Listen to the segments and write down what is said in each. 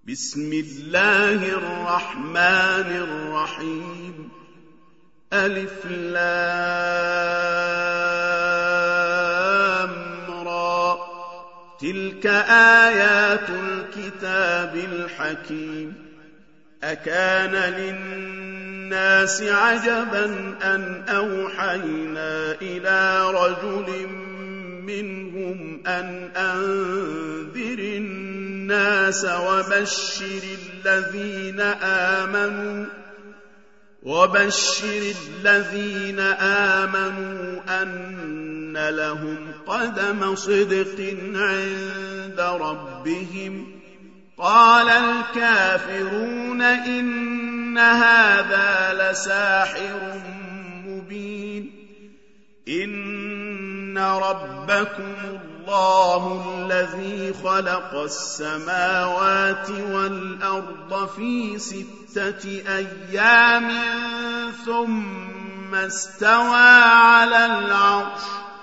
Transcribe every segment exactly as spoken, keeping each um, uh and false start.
بسم الله الرحمن الرحيم. ألف لام را. تلك آيات الكتاب الحكيم. أكان للناس عجبا أن أوحينا إلى رجل منهم أن أنذر الناس وبشر الذين آمنوا وبشر الذين آمنوا أن لهم قدم صدق عند ربهم. قال الكافرون إن هذا لساحر مبين. إن ربكم الله الذي خلق السماوات والأرض في ستة أيام ثم استوى على العرش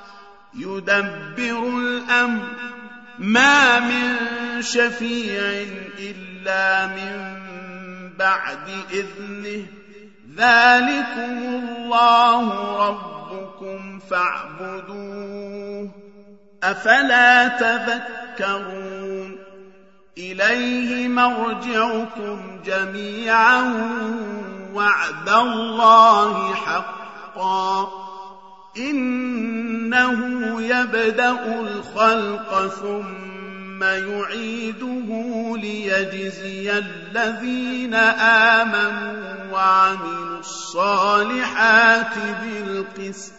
يدبر الأمر ما من شفيع إلا من بعد إذنه. ذلكم الله ربكم فاعبدوه أفلا تذكرون. إليه مرجعكم جميعا وعد الله حقا. إنه يبدأ الخلق ثم يعيده ليجزي الذين آمنوا وعملوا الصالحات بالقسط،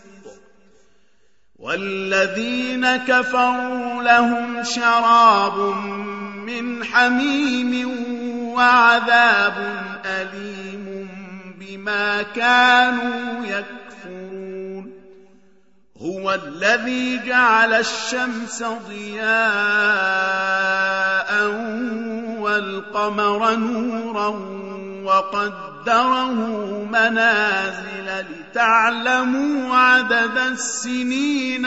والذين كفروا لهم شراب من حميم وعذاب أليم بما كانوا يكفرون. هو الذي جعل الشمس ضياء والقمر نورا وقدره منازل لتعلموا عدد السنين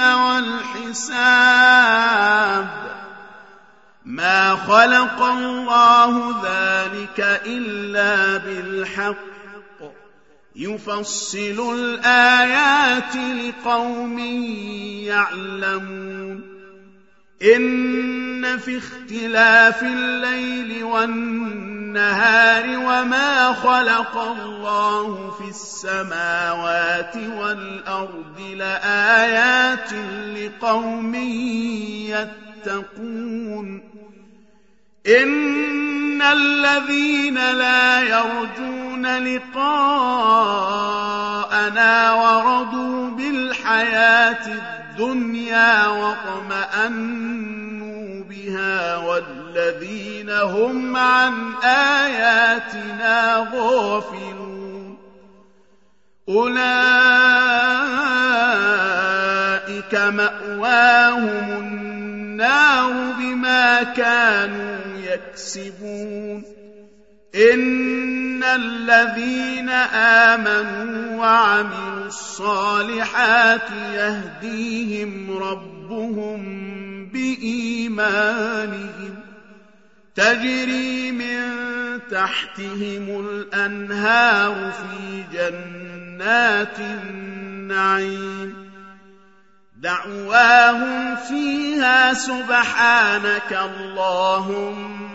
والحساب. ما خلق الله ذلك إلا بالحق يفصل الآيات لقوم يعلمون. إن في اختلاف الليل والنهار وما خلق الله في السماوات والأرض لآيات لقوم يتقون. إن الذين لا يرجون لقاءنا ورضوا بالحياة الدنيا واطمأنوا بها والذين هم عن آياتنا غافلون أولئك مأواهم النار بما كانوا يكسبون. إن الذين آمنوا وعملوا الصالحات يهديهم ربهم بإيمانهم تجري من تحتهم الأنهار في جنات النعيم. دعواهم فيها سبحانك اللهم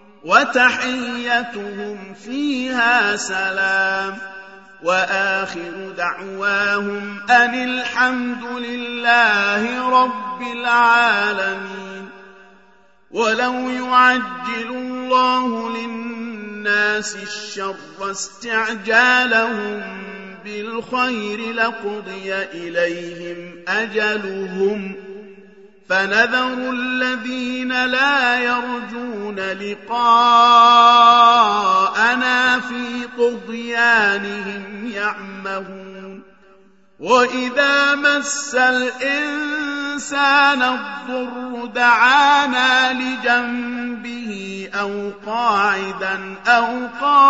وتحيتهم فيها سلام. وآخر دعواهم أن الحمد لله رب العالمين. ولو يعجل الله للناس الشر استعجالهم بالخير لقضي إليهم أجلهم فنذر الذين لا يرجون لقاءنا في طغيانهم يعمهون. وإذا مس الإنسان الضر دعانا لجنبه أو قاعدا أو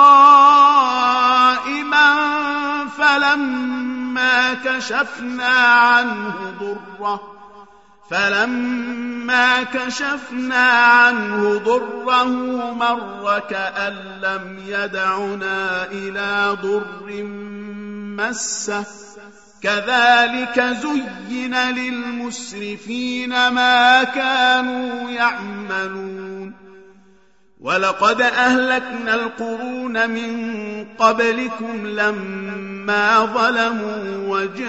قائما فلما كشفنا عنه ضره فلما كشفنا عنه ضره مر كأن لم يدعنا إلى ضر مسه كذلك زين للمسرفين ما كانوا يعملون ولقد أهلكنا القرون من قبلكم لما ظلموا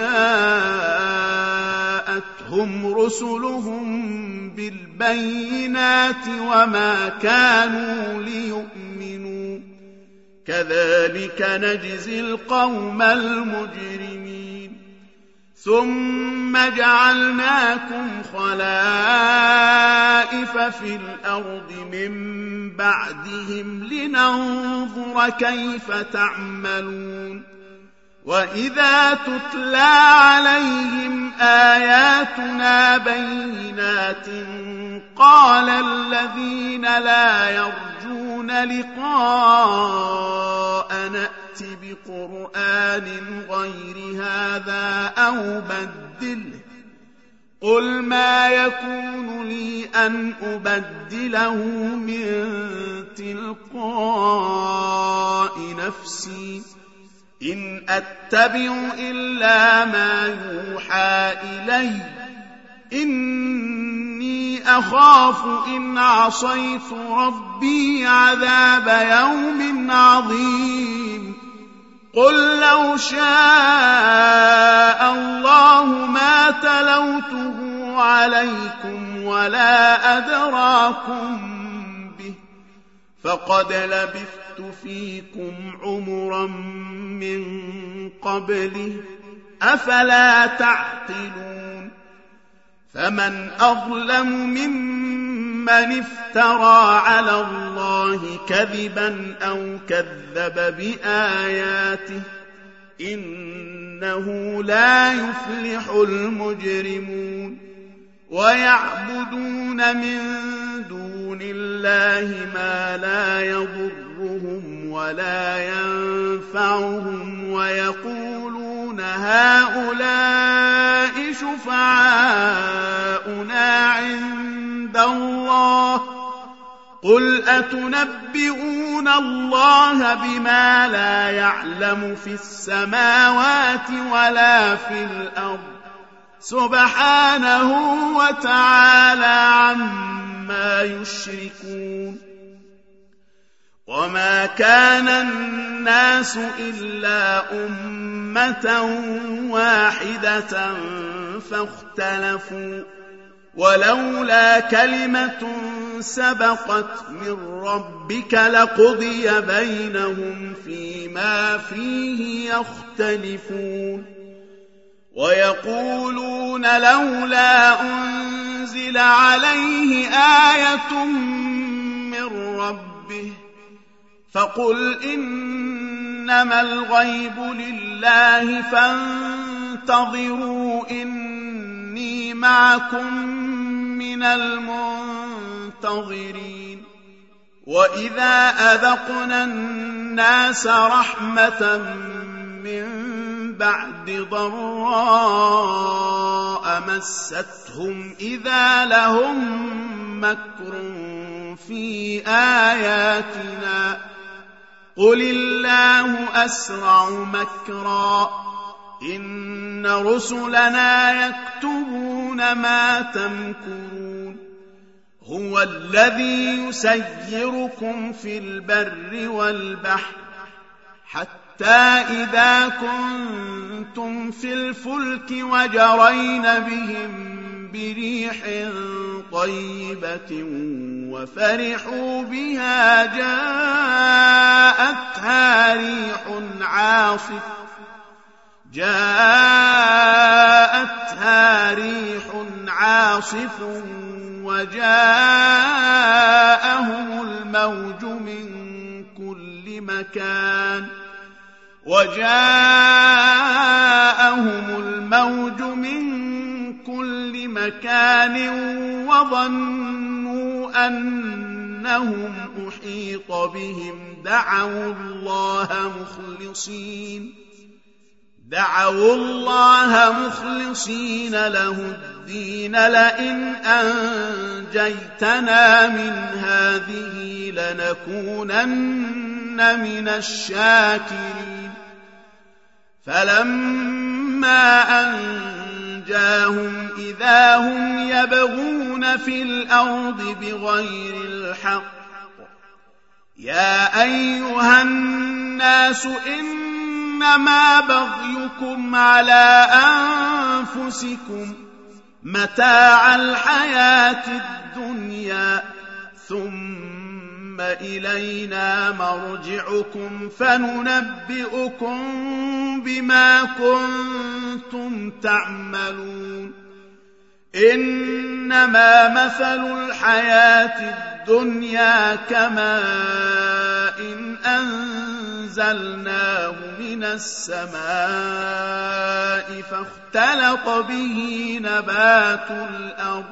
وجاءتهم رسلهم بالبينات وما كانوا ليؤمنوا كذلك نجزي القوم المجرمين ثم جعلناكم خلائف في الأرض من بعدهم لننظر كيف تعملون وإذا تتلى عليهم آياتنا بينات قال الذين لا يرجون لقاء نأت بقرآن غير هذا أو بدله قل ما يكون لي أن أبدله من تلقاء نفسي إن أتبع إلا ما يوحى إلي إني أخاف إن عصيت ربي عذاب يوم عظيم قل لو شاء الله ما تلوته عليكم ولا أدراكم به فقد لبثت فيكم عمرا من قبله أفلا تعقلون فمن أظلم ممن افترى على الله كذبا أو كذب بآياته إنه لا يفلح المجرمون ويعبدون من دون الله ما لا يضرهم ولا ينفعهم ويقولون هؤلاء شفعاؤنا عند الله قل أتنبئون الله بما لا يعلم في السماوات ولا في الأرض سبحانه وتعالى عما يشركون وما كان الناس إلا أمة واحدة فاختلفوا ولولا كلمة سبقت من ربك لقضي بينهم فيما فيه يختلفون ويقولون لولا أنزل عليه آية من ربه فقل إنما الغيب لله فانتظروا إني معكم من المنتظرين وإذا أذقنا الناس رحمة من بعد ضراء مستهم إذا لهم مكر في آياتنا قل الله أسرع مكرا إن رسلنا يكتبون ما تمكرون هو الذي يسيركم في البر والبحر حتى إذا كنتم في الفلك وجرين بهم بريح طيبة وفرحوا بها جاءتها ريح عاصف جاءتها ريح عاصف وجاءهم الموج من كل مكان وجاءهم الموج من كل مكان وظنوا أنهم أحيط بهم دعوا الله مخلصين دعوا الله مخلصين له الدين لئن أنجيتنا من هذه لنكونن من الشاكرين فلما أنجاهم إذا هم يبغون في الأرض بغير الحق يا أيها الناس إنما بغيكم على أنفسكم متاع الحياة الدنيا ثم إلينا مرجعكم فننبئكم بما كنتم تعملون إنما مثل الحياة الدنيا كماء إن أنزلناه من السماء فاختلط به نبات الأرض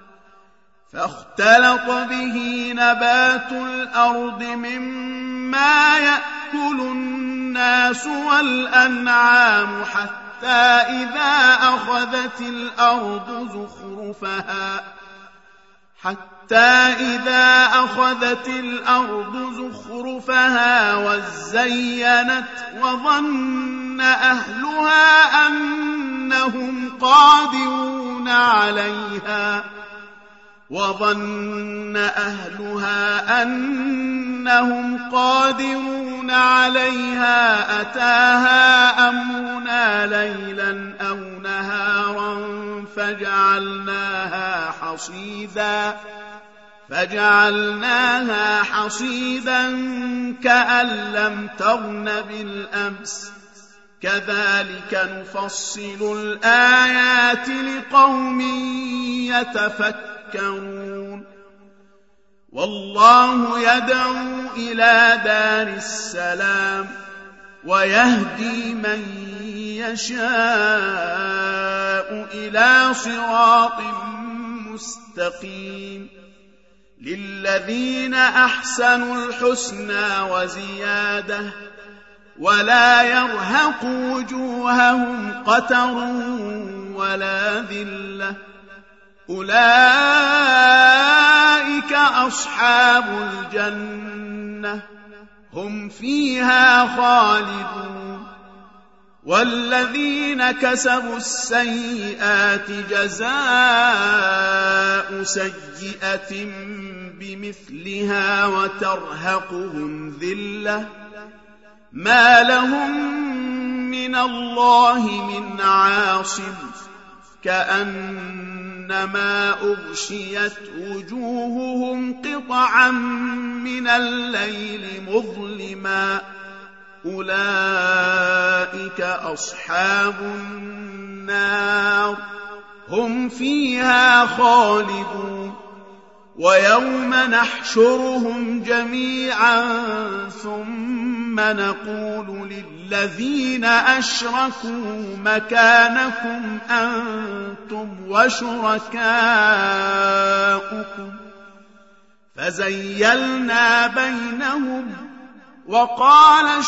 فاختلط به نبات الأرض مما يأكل الناس والأنعام حتى إذا أخذت الأرض زخرفها حتى إذا أخذت الأرض زخرفها وزينت وظن أهلها أنهم قادرون عليها وظن أهلها أنهم قادرون عليها أتاها أمرنا ليلا أو نهارا فجعلناها حصيدا فجعلناها حصيدا كأن لم تغن بالأمس كذلك نفصل الآيات لقوم يتفكرون والله يدعو إلى دار السلام ويهدي من يشاء إلى صراط مستقيم للذين أحسنوا الحسنى وزيادة ولا يرهق وجوههم قتر ولا ذلة أولئك أصحاب الجنة هم فيها خالدون والذين كسبوا السيئات جزاء سيئة بمثلها وترهقهم ذلة ما لهم من الله من عاصم كأنما أغشيت وجوههم قطعا من الليل مظلما أولئك أصحاب النار هم فيها خالدون ويوم نحشرهم جميعا ثم نقول للذين أشركوا مكانكم أنتم وشركاؤكم فزيلنا بينهم وقال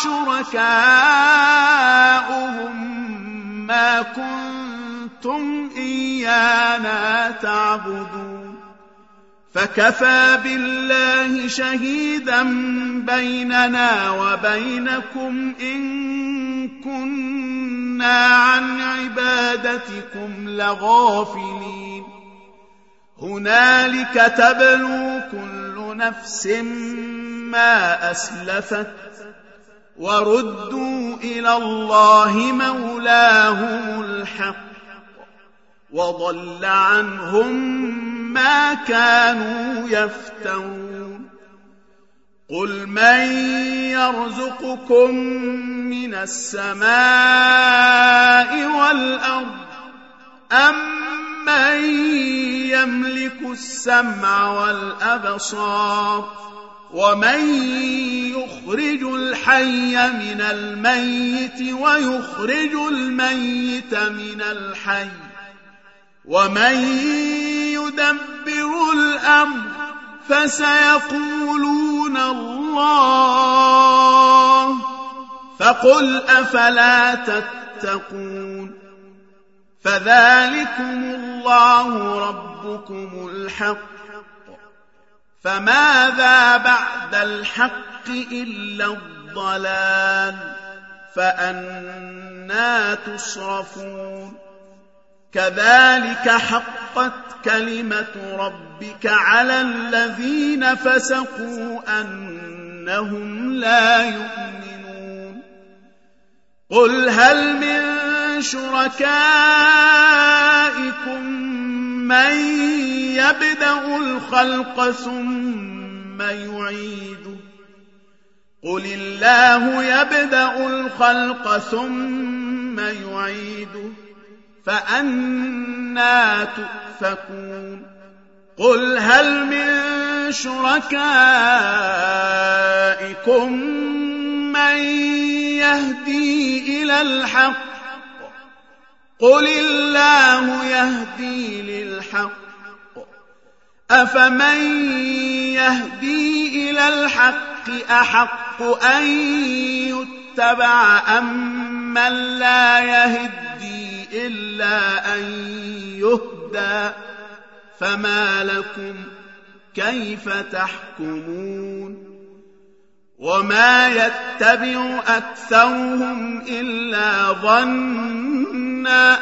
شركاؤهم ما كنتم إيانا تعبدون فكفى بالله شهيدا بيننا وبينكم إن كنا عن عبادتكم لغافلين هنالك تبلو كل نفس ما أسلفت وردوا إلى الله مولاهم الحق وضل عنهم ما كانوا يفترون قل من يرزقكم من السماء والأرض أم من يملك السمع والأبصار ومن يخرج الحي من الميت ويخرج الميت من الحي ومن يدبر الأمر فسيقولون الله فقل أفلا تتقون فذلكم الله ربكم الحق، فماذا بعد الحق إلا الضلال، فأنى تصرفون. كذلك حقت كلمة ربك على الذين فسقوا أنهم لا يؤمنون. قل هل من شركائكم من يبدأ الخلق ثم يعيده، قل الله يبدأ الخلق ثم يعيده فأنى تؤفكون. قل هل من شركائكم من يهدي إلى الحق، قل الله يهدي للحق، أفمن يهدي إلى الحق أحق أن يتبع أم من لا يهدي إلا أن يهدى، فما لكم كيف تحكمون. وما يتبع أكثرهم إلا ظنا،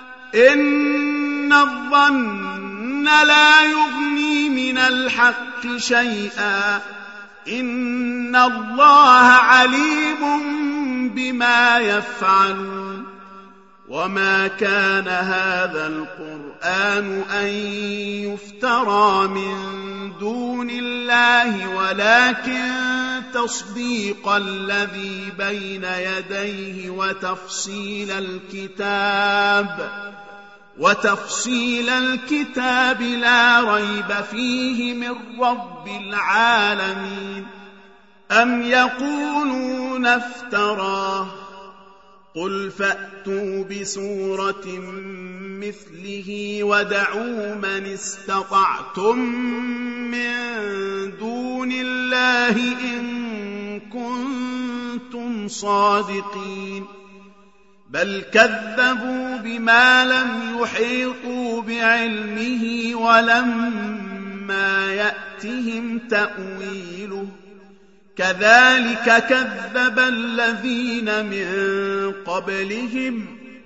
إن الظن لا يغني من الحق شيئا، إن الله عليم بما يفعلون. وما كان هذا القرآن أن يفترى من دون الله، ولكن تصديق الذي بين يديه وتفصيل الكتاب وتفصيل الكتاب لا ريب فيه من رب العالمين. أم يقولون افتراه، قل فأتوا بسورة مثله ودعوا من استطعتم من دون الله إن كنتم صادقين. بل كذبوا بما لم يحيطوا بعلمه ولما يأتهم تأويله، كذلك كذب الذين من قبلهم،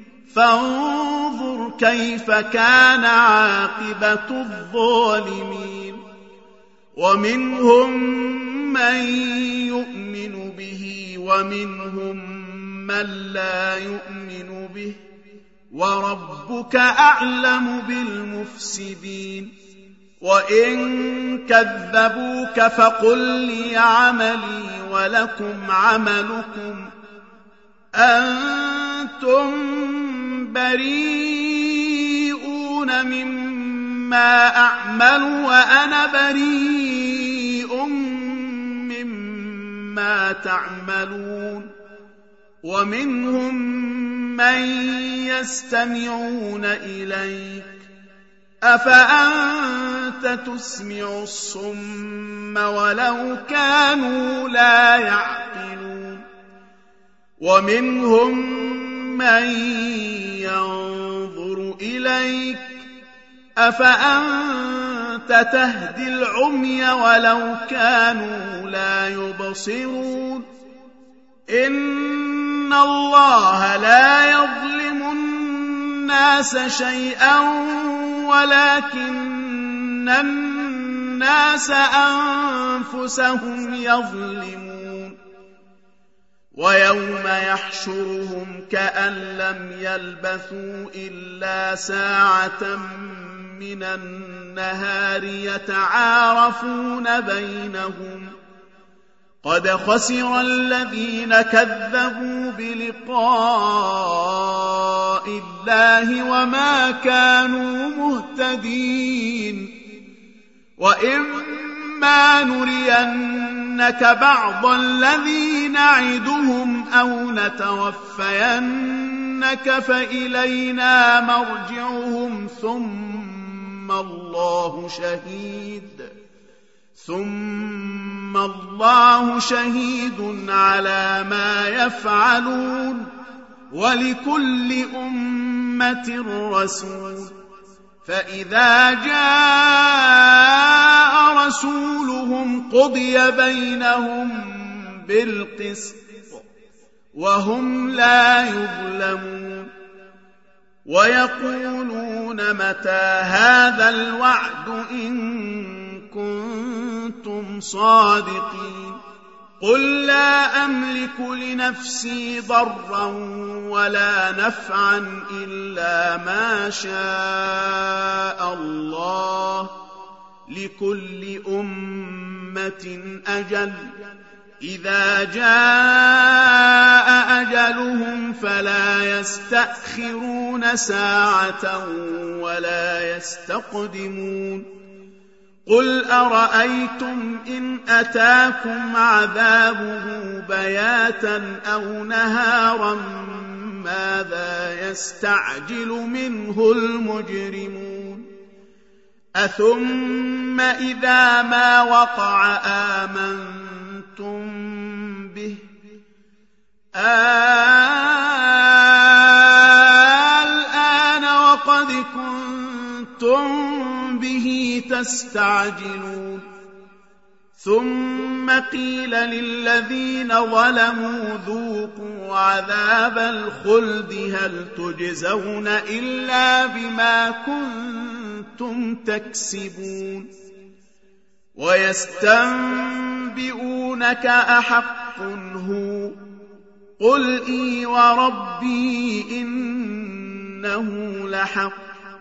فانظر كيف كان عاقبة الظالمين. ومنهم من يؤمن به ومنهم من لا يؤمن به، وربك أعلم بالمفسدين. وإن كذبوك فقل لي عملي ولكم عملكم، أنتم بريئون مما أعمل وأنا بريء مما تعملون. ومنهم من يستمعون إليك، أفأنت تسمع الصم ولو كانوا لا يعقلون. ومنهم من ينظر إليك، أفأنت تهدي العمي ولو كانوا لا يبصرون. إن الله لا يظلم الناس شيئا ولكن الناس أنفسهم يظلمون. ويوم يحشرهم كأن لم يلبثوا إلا ساعة من النهار يتعارفون بينهم، قد خسر الذين كذبوا بلقاء الله وما كانوا مهتدين. وإما نرينك بعض الذي نعدهم أو نتوفينك فإلينا مرجعهم ثم الله شهيد ثم الله شهيد على ما يفعلون، ولكل أمة أمة رسول فإذا جاء رسولهم قضي بينهم بالقسط وهم لا يظلمون ويقولون متى هذا الوعد إن كنتم صادقين قل لا أملك لنفسي ضرا ولا نفعا إلا ما شاء الله لكل أمة أجل إذا جاء أجلهم فلا يستأخرون ساعة ولا يستقدمون قل أرأيتم إن أتاكم عذابه بياتا أو نهارا ماذا يستعجل منه المجرمون أثم إذا ما وقع آمنتم به الآن وقد كنتم به تستعجلون ثم قيل للذين ظلموا ذوقوا عذاب الخلد هل تجزون إلا بما كنتم تكسبون ويستنبئونك أحق هو قل إي وربي إنه لحق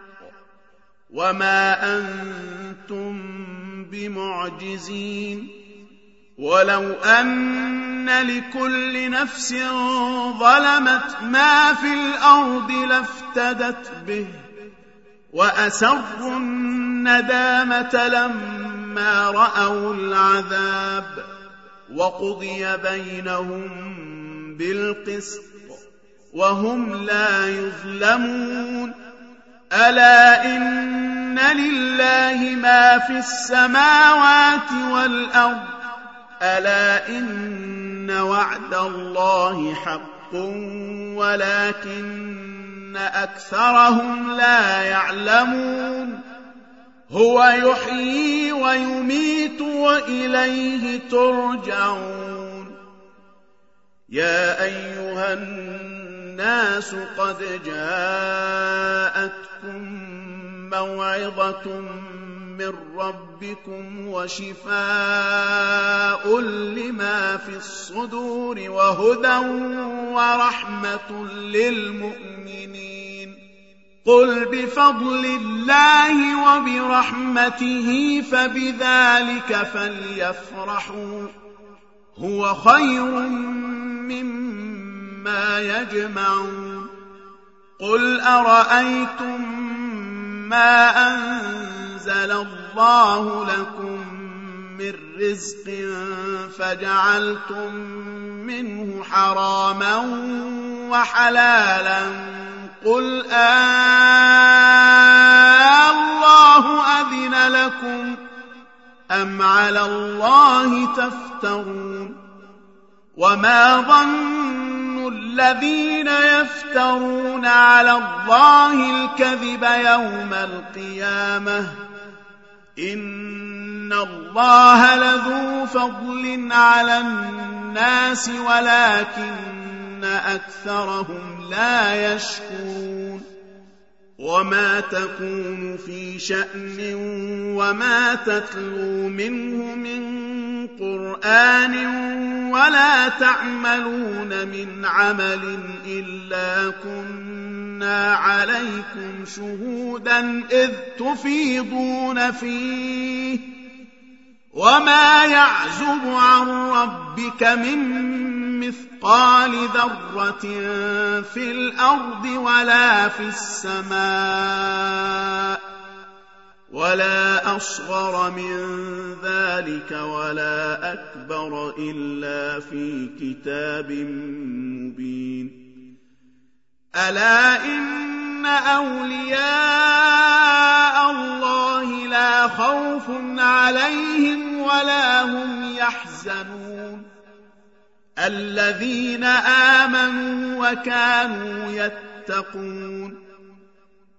وما أنتم بمعجزين ولو أن لكل نفس ظلمت ما في الأرض لافتدت به وأسروا الندامة لما رأوا العذاب وقضي بينهم بالقسط وهم لا يظلمون ألا إن لله ما في السماوات والأرض ألا إن وعد الله حق ولكن أكثرهم لا يعلمون هو يحيي ويميت وإليه ترجعون يا أيها الناس قد جاءتكم موعظة من ربكم وشفاء لما في الصدور وهدى ورحمة للمؤمنين قل بفضل الله وبرحمته فبذلك فليفرحوا هو خير مما يجمعون قل أرأيتم ما أنزل الله لكم من رزق فجعلتم منه حراما وحلالا قل الله أذن لكم أم على الله تفترون وما ظن الذين يفترون على الله الكذب يوم القيامة إن الله لذو فضل على الناس ولكن أكثرهم لا يشكرون وما تكون في شأن وما تتلو منه من قرآن ولا تعملون من عمل إلا كنا عليكم شهودا إذ تفيضون فيه وما يعزب عن ربك من مثقال ذرة في الأرض ولا في السماء ولا أصغر من ذلك ولا أكبر إلا في كتاب مبين ألا إن أولياء الله لا خوف عليهم ولا هم يحزنون الذين آمنوا وكانوا يتقون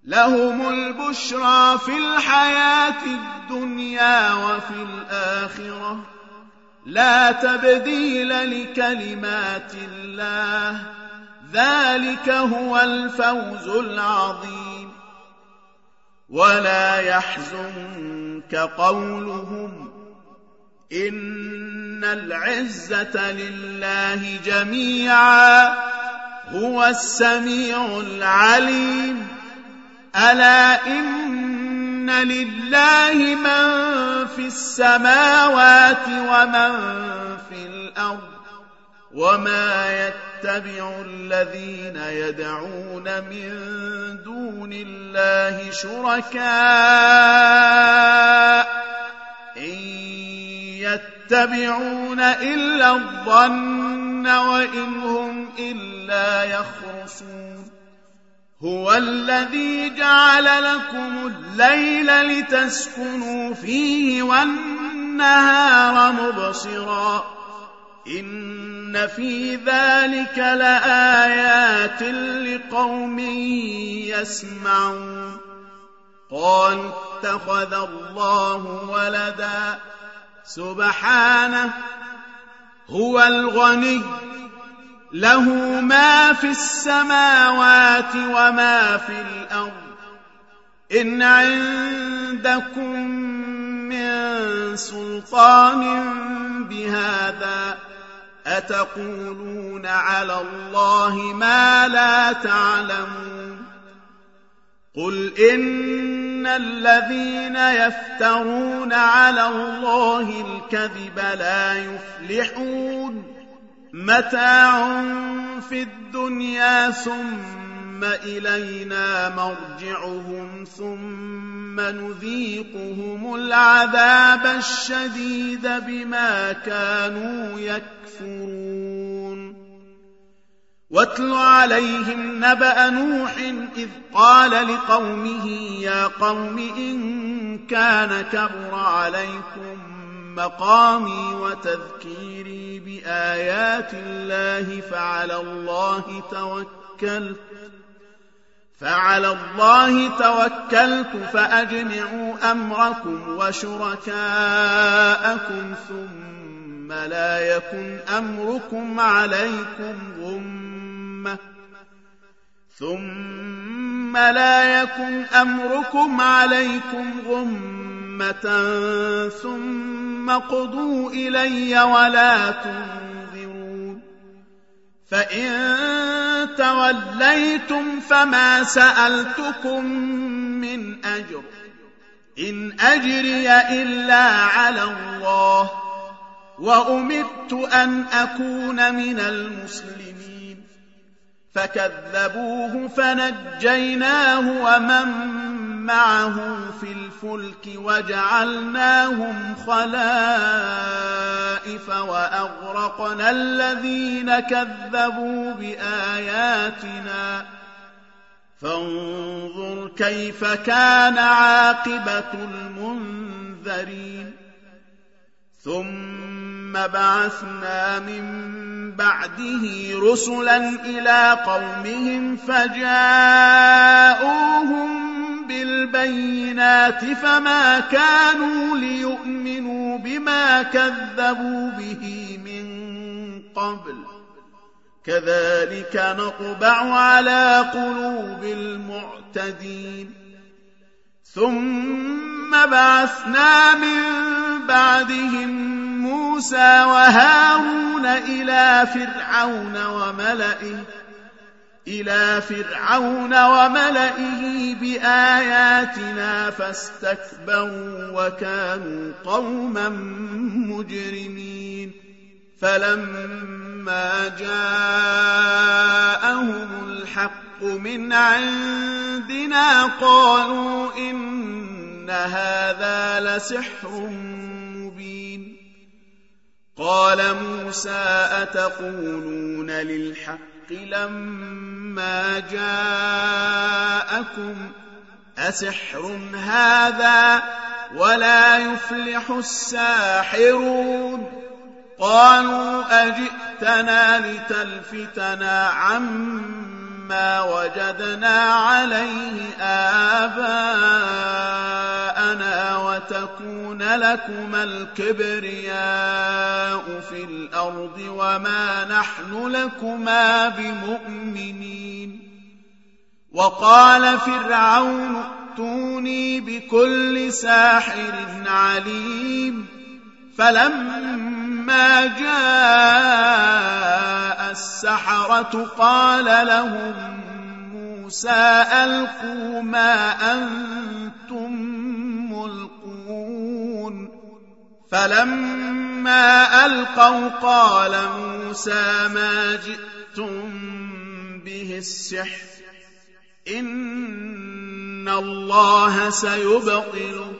لهم البشرى في الحياة الدنيا وفي الآخرة لا تبديل لكلمات الله ذلك هو الفوز العظيم ولا يحزنك قولهم إن العزة لله جميعا هو السميع العليم ألا إن لله من في السماوات ومن في الأرض وما يتبع الذين يدعون من دون الله شركاء إن يتبعون إلا الظن وإن هم إلا يخرصون هو الذي جعل لكم الليل لتسكنوا فيه والنهار مبصرا إن في ذلك لآيات لقوم يسمعون قالوا اتخذ الله ولدا سبحانه هو الغني له ما في السماوات وما في الأرض إن عندكم من سلطان بهذا أتقولون على الله ما لا تعلمون قل إن الذين يفترون على الله الكذب لا يفلحون متاع في الدنيا ثم إلينا مرجعهم ثم نذيقهم العذاب الشديد بما كانوا يكفرون واتل عليهم نبأ نوح إذ قال لقومه يا قوم إن كان كبر عليكم مقامي وتذكيري بآيات الله فعلى الله توكلت فعلى الله توكلت فأجمعوا أمركم وشركاءكم ثم لا يكن أمركم عليكم غمة ثم لا يكن أمركم عليكم غمة ثم قضوا إلي ولا تنظرون فإن توليتم فما سألتكم من أجر إن أجري إلا على الله وأمرت أن أكون من المسلمين فكذبوه فنجيناه ومن معه في الفلك وجعلناهم خلائف وأغرقنا الذين كذبوا بآياتنا فانظر كيف كان عاقبة المنذرين ثم بعثنا من بعده رسلا إلى قومهم فجاءوهم بالبينات فما كانوا ليؤمنوا بما كذبوا به من قبل كذلك نطبع على قلوب المعتدين ثم بعثنا من بعدهم موسى وهارون إلى فرعون وملئه إلى فرعون وملئه بآياتنا فاستكبروا وكانوا قوما مجرمين فلما جاءهم الحق من عندنا قالوا إن هذا لسحر مبين قال موسى أتقولون للحق لما جاءكم أسحر هذا ولا يفلح الساحرون قالوا أجئتنا لتلفتنا عما ما وجدنا عليه آباءنا وتكون لكما الكبرياء في الأرض وما نحن لكما بمؤمنين. وقال فرعون ائتوني بكل ساحر عليم. فلما جاء السحرة قال لهم موسى ألقوا ما أنتم ملقون. فلما ألقوا قال موسى ما جئتم به السحر إن الله سيبطله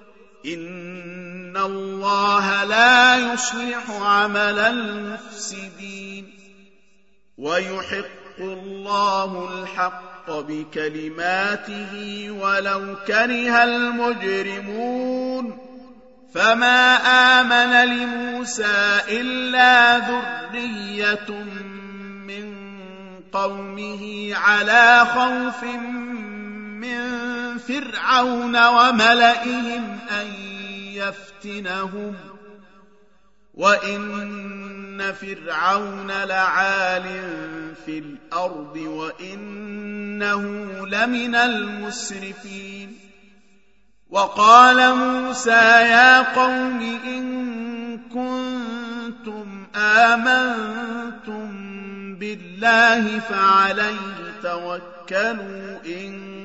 إن الله لا يصلح عمل المفسدين. ويحق الله الحق بكلماته ولو كره المجرمون. فما آمن لموسى إلا ذرية من قومه على خوف من فرعون وملئهم أن يفتنهم وإن فرعون لعال في الأرض وإنه لمن المسرفين. وقال موسى يا قوم إن كنتم آمنتم بالله فعليه توكلوا إن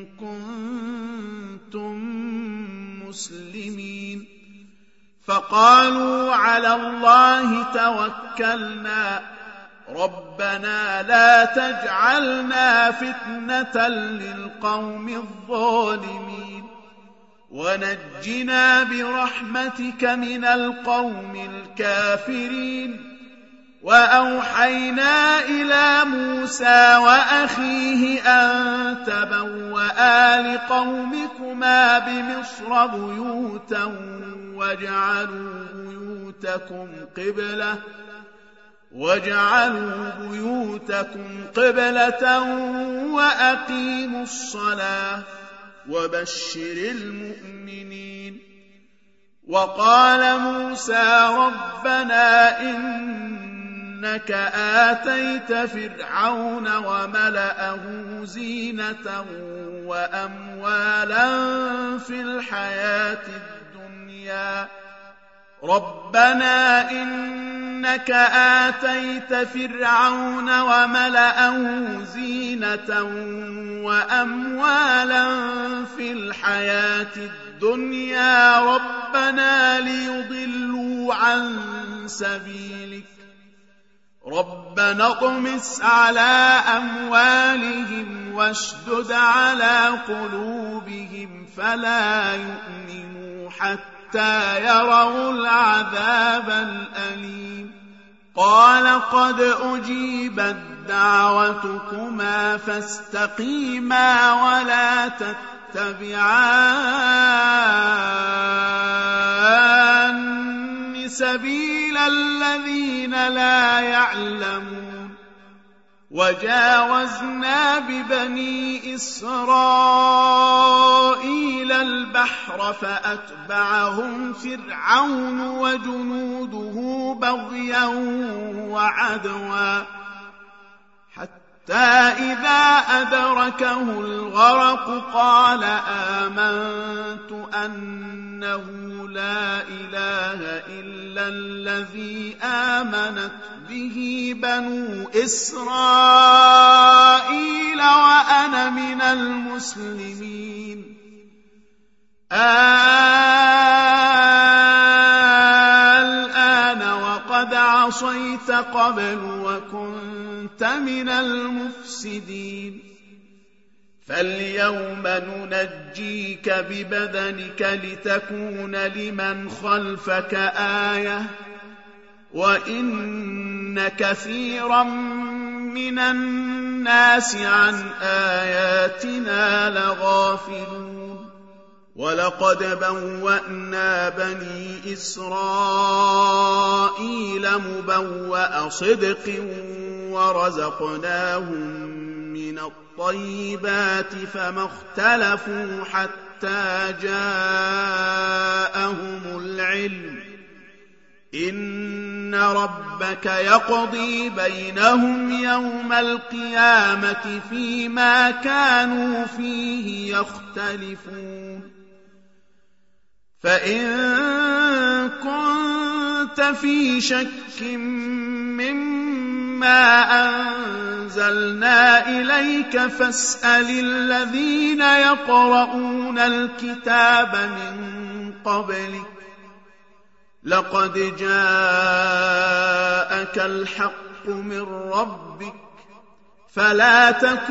كنتم مسلمين. فقالوا على الله توكلنا ربنا لا تجعلنا فتنة للقوم الظالمين ونجنا برحمتك من القوم الكافرين. وأوحينا إلى موسى وأخيه أن تبوأ لقومكما بمصر بيوتا واجعلوا بيوتكم قبلة واجعلوا بيوتكم قبلة وأقيموا الصلاة وبشر المؤمنين. وقال موسى ربنا إنك آتيت فرعون وملأه زينة وأموالا في الحياة الدنيا ربنا إنك آتيت فرعون وملأه زينة وأموالا في الحياة الدنيا ربنا ليضلوا عن سبيلك ربنا اطمس على أموالهم واشدد على قلوبهم فلا يؤمنوا حتى يروا العذاب الأليم. قال قد أجيبت دعوتكما فاستقيما ولا تتبعان سبيل الذين لا يعلمون. وجاوزنا ببني إسرائيل البحر فأتبعهم فرعون وجنوده بغيا وعدوا حتى إذا أدركه الغرق قال آمنت أنه لا إله إلا الذي آمنت به بنو إسرائيل وأنا من المسلمين. الآن وقد عصيت قبل وكنت من المفسدين فاليوم ننجيك ببدنك لتكون لمن خلفك آية وإن كثيرا من الناس عن آياتنا لغافلون. ولقد بوأنا بني إسرائيل مبوأ صدق ورزقناهم من من الطيبات فما اختلفوا حتى جاءهم العلم إن ربك يقضي بينهم يوم القيامة فيما كانوا فيه يختلفون فإن كنت في شك مما أنزلنا إليك فاسأل الذين يقرؤون الكتاب من قبلك لقد جاءك الحق من ربك فلا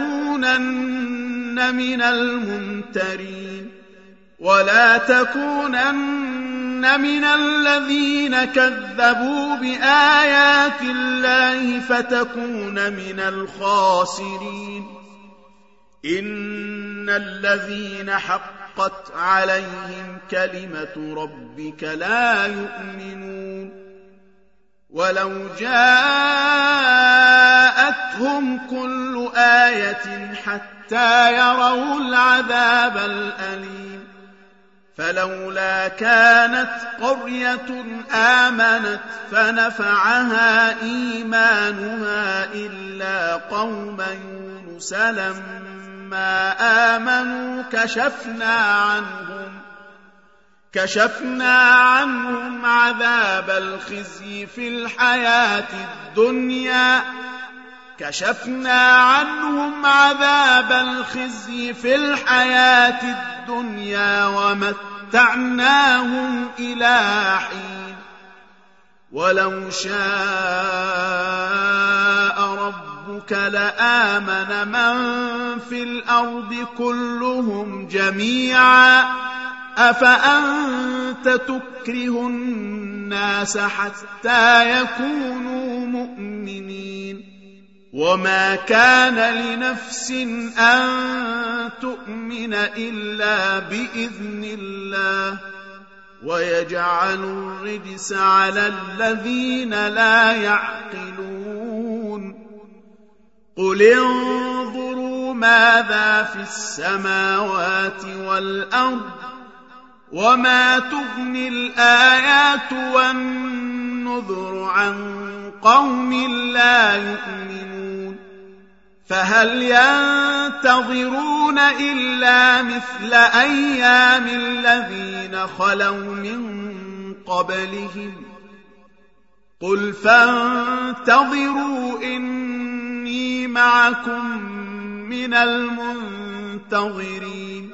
تكونن من الممترين ولا تكونن من الذين كذبوا بآيات الله فتكون من الخاسرين إن الذين حقت عليهم كلمة ربك لا يؤمنون ولو جاءتهم كل آية حتى يروا العذاب الأليم فلولا كانت قرية آمنت فنفعها إيمانها إلا قوم يونس لما آمنوا كشفنا عنهم كشفنا عنهم عذاب الخزي في الحياة الدنيا كشفنا عنهم عذاب الخزي في الحياة الدنيا ومتعناهم إلى حين ولو شاء ربك لآمن من في الأرض كلهم جميعا أفأنت تكره الناس حتى يكونوا مؤمنين وما كان لنفس أن تؤمن إلا بإذن الله ويجعل الرجس على الذين لا يعقلون قل انظروا ماذا في السماوات والأرض وما تغني الآيات والنذر عن قوم لا يؤمنون فهل ينتظرون إلا مثل أيام الذين خلوا من قبلهم قل فانتظروا إني معكم من المنتظرين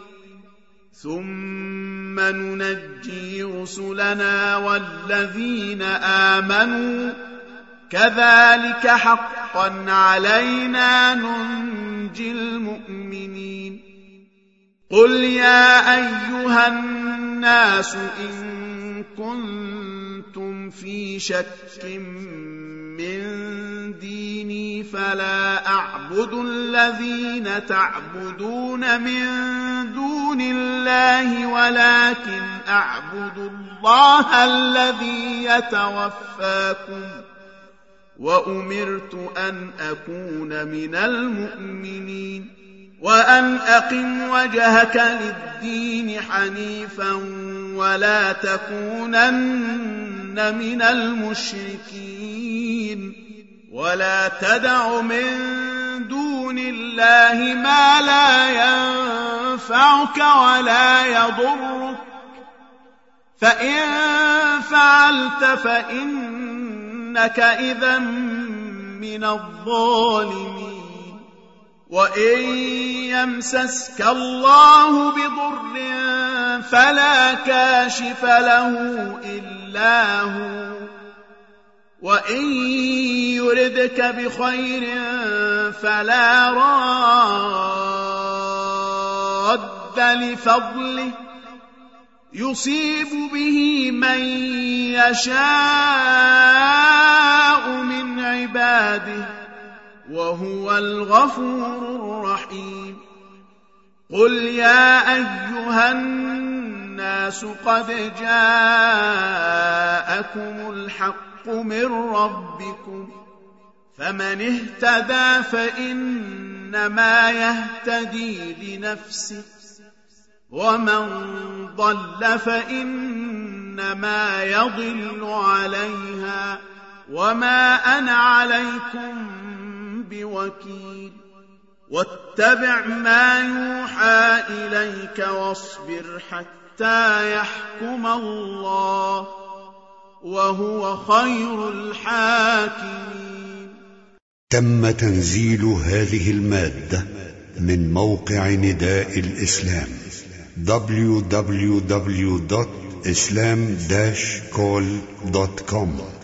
ثم ننجي رسلنا والذين آمنوا كذلك حقا علينا ننجي المؤمنين قل يا أيها الناس إن كنتم في شك من ديني فلا أعبد الذين تعبدون من دون الله ولكن أعبد الله الذي يتوفاكم وأمرت أن أكون من المؤمنين وأن أقم وجهك للدين حنيفا ولا تكونن من المشركين ولا تدع من دون الله ما لا ينفعك ولا يضرك فإن فعلت فإنك إذا من الظالمين وإن يمسسك الله بضر فلا كاشف له إلا هو وإن يردك بخير فلا راد لفضله يصيب به من يشاء من عباده وهو الغفور الرحيم قل يا أيها الناس قد جاءكم الحق من ربكم فمن اهتدى فإن فإنما يهتدي لنفسه ومن ضل فإنما يضل عليها وما أنا عليكم بوكيل واتبع ما يوحى إليك واصبر حتى يحكم الله وهو خير الحاكمين. تم تنزيل هذه المادة من موقع نداء الإسلام دبليو دبليو دبليو دوت إسلام داش كول دوت كوم.